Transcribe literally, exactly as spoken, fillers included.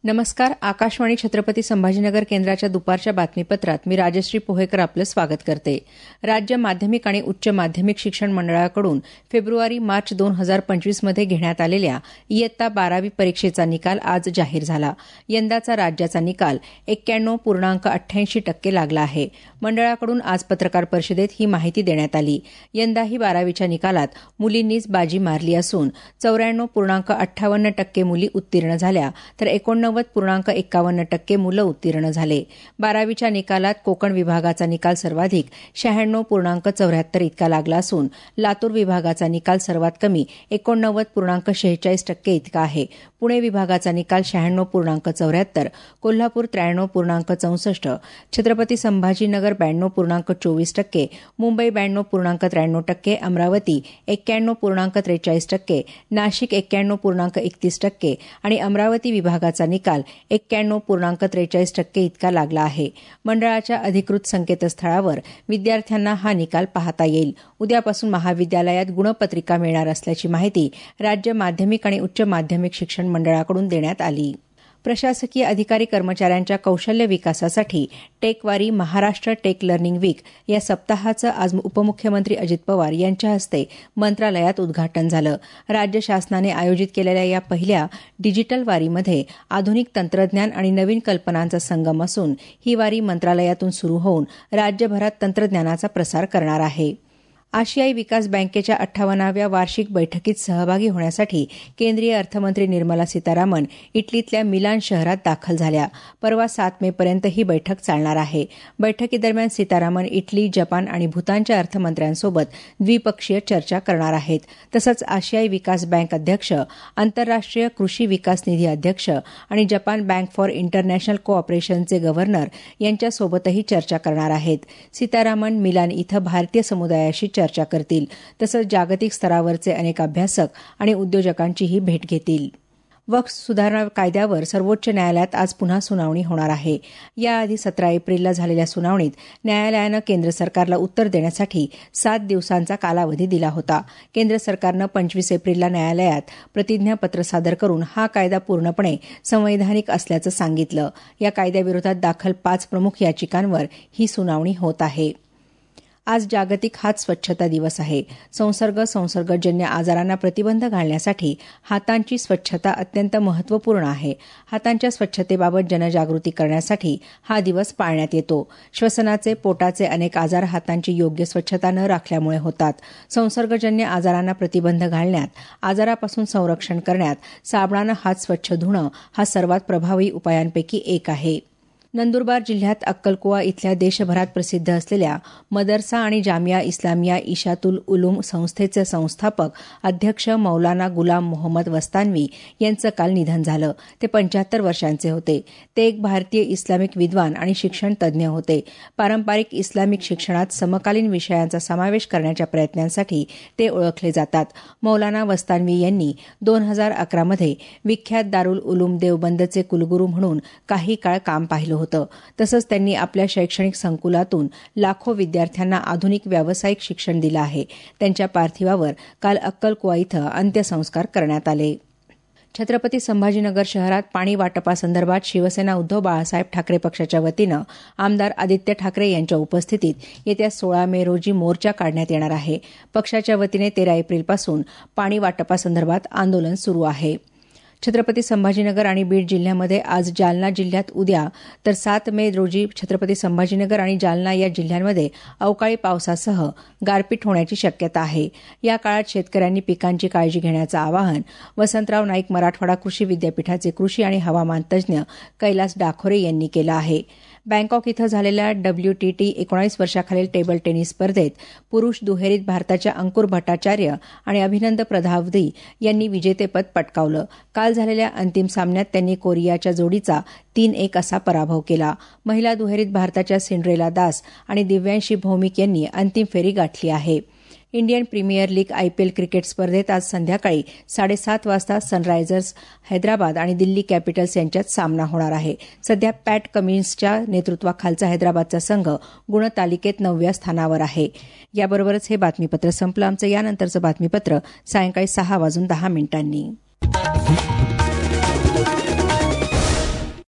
नमस्कार. आकाशवाणी छत्रपती संभाजीनगर केंद्राच्या दुपारच्या बातमीपत्रात मी राजश्री पोहेकर आपलं स्वागत करते. राज्य माध्यमिक आणि उच्च माध्यमिक शिक्षण मंडळाकडून फेब्रुवारी मार्च दोन हजार पंचवीस मध्ये घेण्यात आलेल्या इयत्ता बारावी परीक्षेचा निकाल आज जाहीर झाला. यंदाचा राज्याचा निकाल एक्क्याण्णव पूर्णांक अठ्ठ्याऐंशी टक्के लागला आहे. मंडळाकडून आज पत्रकार परिषदेत ही माहिती देण्यात आली. यंदाही बारावीच्या निकालात मुलींनीच बाजी मारली असून चौऱ्याण्णव पूर्णांक अठ्ठावन्न टक्के मुली उत्तीर्ण झाल्या तर एकोणनव्वद पूर्णांक एक्कावन्न टक्के मुलं उत्तीर्ण झाले. बारावीच्या निकालात कोकण विभागाचा निकाल सर्वाधिक शहाण्णव पूर्णांक चौऱ्याहत्तर इतका लागला असून लातूर विभागाचा निकाल सर्वात कमी एकोणनव्वद पूर्णांक शेहेचाळीस टक्के इतका आहे. पुणे विभागाचा निकाल शहाण्णव पूर्णांक चौऱ्याहत्तर, कोल्हापूर त्र्याण्णव पूर्णांक चौसष्ट, छत्रपती संभाजीनगर ब्याण्णव पूर्णांक चोवीस टक्के, मुंबई ब्याण्णव पूर्णांक त्र्याण्णव टक्के, अमरावती एक्क्याण्णव पूर्णांक त्रेचाळीस टक्के, नाशिक एक्क्याण्णव पूर्णांक एकतीस टक्के आणि अमरावती विभागाचा निकाल एक्क्याण्णव पूर्णांक त्रेचाळीस टक्के इतका लागला आहे. मंडळाच्या अधिकृत संकेतस्थळावर विद्यार्थ्यांना हा निकाल पाहता येईल. उद्यापासून महाविद्यालयात गुणपत्रिका मिळणार असल्याची माहिती राज्य माध्यमिक आणि उच्च माध्यमिक शिक्षण मंडळाकडून देण्यात आली. प्रशासकीय अधिकारी कर्मचाऱ्यांच्या कौशल्य विकासासाठी टेकवारी महाराष्ट्र टेक लर्निंग वीक या सप्ताहाचं आज उपमुख्यमंत्री अजित पवार यांच्या हस्ते मंत्रालयात उद्घाटन झालं. राज्य शासनाने आयोजित केलेल्या या पहिल्या डिजिटल वारीमध्ये आधुनिक तंत्रज्ञान आणि नवीन कल्पनांचा संगम असून ही वारी मंत्रालयातून सुरू होऊन राज्यभरात तंत्रज्ञानाचा प्रसार करणार आहे. आशियाई विकास बँकेच्या अठ्ठावन्नाव्या वार्षिक बैठकीत सहभागी होण्यासाठी केंद्रीय अर्थमंत्री निर्मला सीतारामन इटलीतल्या मिलान शहरात दाखल झाल्या. परवा सात मे पर्यंत ही बैठक चालणार आहे. बैठकीदरम्यान सीतारामन इटली, जपान आणि भूतानच्या अर्थमंत्र्यांसोबत द्विपक्षीय चर्चा करणार आहेत. तसंच आशियाई विकास बँक अध्यक्ष, आंतरराष्ट्रीय कृषी विकास निधी अध्यक्ष आणि जपान बँक फॉर इंटरनॅशनल कोऑपरेशनचे गव्हर्नर यांच्यासोबतही चर्चा करणार आहेत. सीतारामन मिलान इथं भारतीय समुदायाशी चर्चा करतील. तसंच जागतिक स्तरावरचे अनेक अभ्यासक आणि उद्योजकांचीही भेट घेतील. वक्फ सुधारणा कायद्यावर सर्वोच्च न्यायालयात आज पुन्हा सुनावणी होणार आहे. याआधी सतरा एप्रिलला झालेल्या सुनावणीत न्यायालयानं केंद्र सरकारला उत्तर देण्यासाठी सात दिवसांचा कालावधी दिला होता. केंद्र सरकारनं पंचवीस एप्रिलला न्यायालयात प्रतिज्ञापत्र सादर करून हा कायदा पूर्णपणे संवैधानिक असल्याचं सांगितलं. या कायद्याविरोधात दाखल पाच प्रमुख याचिकांवर ही सुनावणी होत आहे. आज जागतिक हात स्वच्छता दिवस आहे. संसर्ग संसर्गजन्य आजारांना प्रतिबंध घालण्यासाठी हातांची स्वच्छता अत्यंत महत्त्वपूर्ण आहे. हातांच्या स्वच्छतेबाबत जनजागृती करण्यासाठी हा दिवस पाळण्यात येतो. श्वसनाचे, पोटाचे अनेक आजार हातांची योग्य स्वच्छता न राखल्यामुळे होतात. संसर्गजन्य आजारांना प्रतिबंध घालण्यात, आजारापासून संरक्षण करण्यात साबणानं हात स्वच्छ धुणं हा सर्वात प्रभावी उपायांपैकी एक आहे. नंदुरबार जिल्ह्यात अक्कलकुवा इथल्या देशभरात प्रसिद्ध असलेल्या मदरसा आणि जामिया इस्लामिया इशातुल उलूम संस्थेचे संस्थापक अध्यक्ष मौलाना गुलाम मोहम्मद वस्तानवी यांचं काल निधन झालं. ते पंच्याहत्तर वर्षांचे होते. ते एक भारतीय इस्लामिक विद्वान आणि शिक्षण तज्ज्ञ होते. पारंपरिक इस्लामिक शिक्षणात समकालीन विषयांचा समावेश करण्याच्या प्रयत्नांसाठी ते ओळखले जातात. मौलाना वस्तानवी यांनी दोन हजार अकरामध्ये विख्यात दारुल उलूम देवबंदचे कुलगुरू म्हणून काही काळ काम पाहिलं होतं. तसंच त्यांनी आपल्या शैक्षणिक संकुलातून लाखो विद्यार्थ्यांना आधुनिक व्यावसायिक शिक्षण दिलं आहे. त्यांच्या पार्थिवावर काल अक्कलकुवा इथं अंत्यसंस्कार करण्यात आले. छत्रपती संभाजीनगर शहरात पाणी वाटपासंदर्भात शिवसेना उद्धव बाळासाहेब ठाकरे पक्षाच्या वतीनं आमदार आदित्य ठाकरे यांच्या उपस्थितीत येत्या सोळा मे रोजी मोर्चा काढण्यात येणार आहे. पक्षाच्या वतीने तेरा एप्रिलपासून पाणी वाटपासंदर्भात आंदोलन सुरू आहे. छत्रपती संभाजीनगर आणि बीड जिल्ह्यामध्ये आज, जालना जिल्ह्यात उद्या तर सात मे रोजी छत्रपती संभाजीनगर आणि जालना या जिल्ह्यांमध्ये अवकाळी पावसासह गारपीट होण्याची शक्यता आहे. या काळात शेतकऱ्यांनी पिकांची काळजी घेण्याचं आवाहन वसंतराव नाईक मराठवाडा कृषी विद्यापीठाचे कृषी आणि हवामान तज्ज्ञ कैलास डाखोरे यांनी केलं आहे. बँकॉक इथं झालेल्या डब्ल्यूटीटी एकोणीस वर्षाखालील टेबल टेनिस स्पर्धेत पुरुष दुहेरीत भारताच्या अंकुर भट्टाचार्य आणि अभिनंद प्रधावधी यांनी विजेतेपद पटकावलं. काल झालेल्या अंतिम सामन्यात त्यांनी कोरियाच्या जोडीचा तीन एक असा पराभव केला. महिला दुहेरीत भारताच्या सिंड्रेला दास आणि दिव्यांशी भौमिक यांनी अंतिम फेरी गाठली आहे. Indian premier league IPL cricket स्पर्धेत आज संध्याकाळी साडेसात वाजता सनरायझर्स हैदराबाद आणि दिल्ली कॅपिटल्स यांच्यात सामना होणार आहे. सध्या पॅट कमिन्सच्या नेतृत्वाखालचा हैदराबादचा संघ गुणतालिकेत नवव्या स्थानावर आहे. याबरोबरच हे बातमीपत्र संपलं. आमचं यानंतरचं बातमीपत्र सायंकाळी सहा वाजून दहा मिनिटांनी.